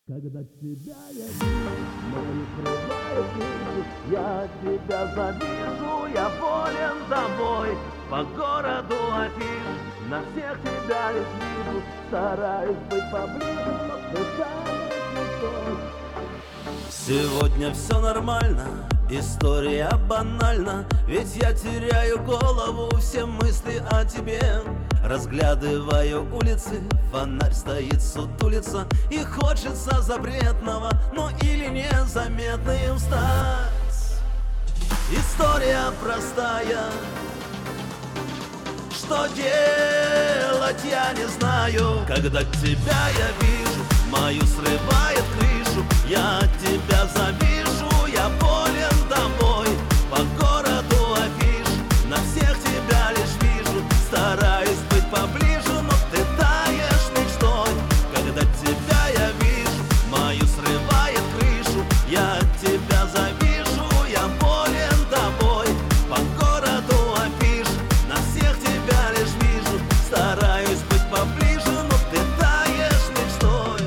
Когда тебя я вижу, мою срывает крышу, я тебя завижу, я болен тобой. По городу афиш, на всех тебя лишь вижу, стараюсь быть поближе, но ты станешь мечтой. Сегодня все нормально, история банальна, ведь я теряю голову, все мысли о тебе. Разглядываю улицы, фонарь стоит, сутулится, и хочется запретного, но или незаметным стать. История простая, что делать я не знаю. Когда тебя я вижу, мою срывает крышу, я тебя завижу, я болен тобой. По городу афиш, на всех тебя лишь вижу, стараюсь быть поближе, но ты таешь мечтой. Когда тебя я вижу, мою срывает крышу, я тебя завижу, я болен тобой. По городу афиш, на всех тебя лишь вижу, стараюсь быть поближе, но ты таешь мечтой.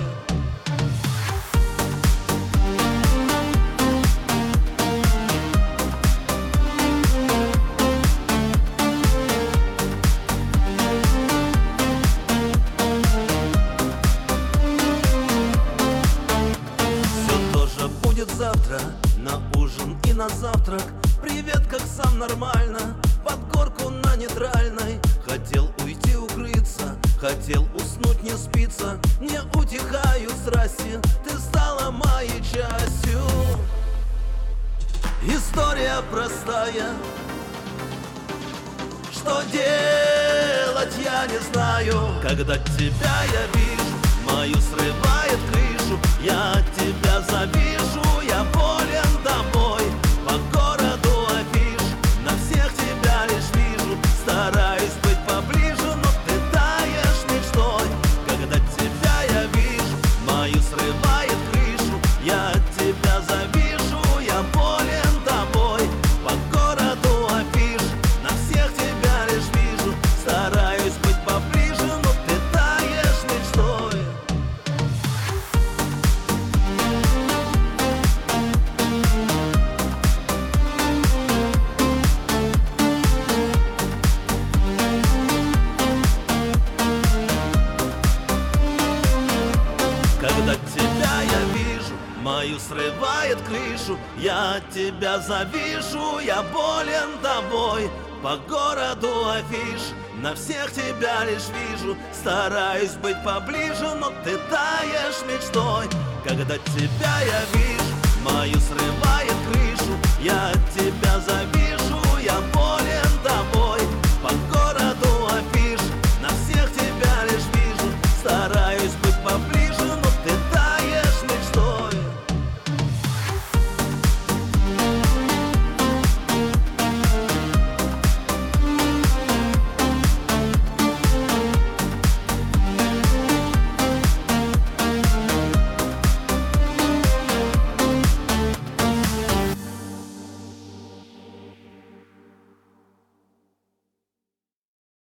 Завтра на ужин и на завтрак. Привет, как сам нормально, под горку на нейтральной. Хотел уйти укрыться, хотел уснуть, не спится. Не утихают страсти, ты стала моей частью. История простая, что делать я не знаю. Когда тебя я вижу, мою срывает крышу, я тебя завижу, я болен тобой. По городу афиш, на всех тебя лишь вижу, стараюсь быть поближе, но ты таешь мечтой. Когда тебя я вижу, мою срывает крышу, я тебя завижу, я болен тобой. По городу афиш, на всех тебя лишь вижу, стараюсь быть поближе, но ты таешь мечтой. Когда тебя я вижу, мою срывает крышу, я тебя завижу, я болен тобой. По городу афиш, на всех тебя лишь вижу, стараюсь быть поближе, но ты таешь мечтой. Когда тебя я вижу, мою срывает крышу, я тебя завижу.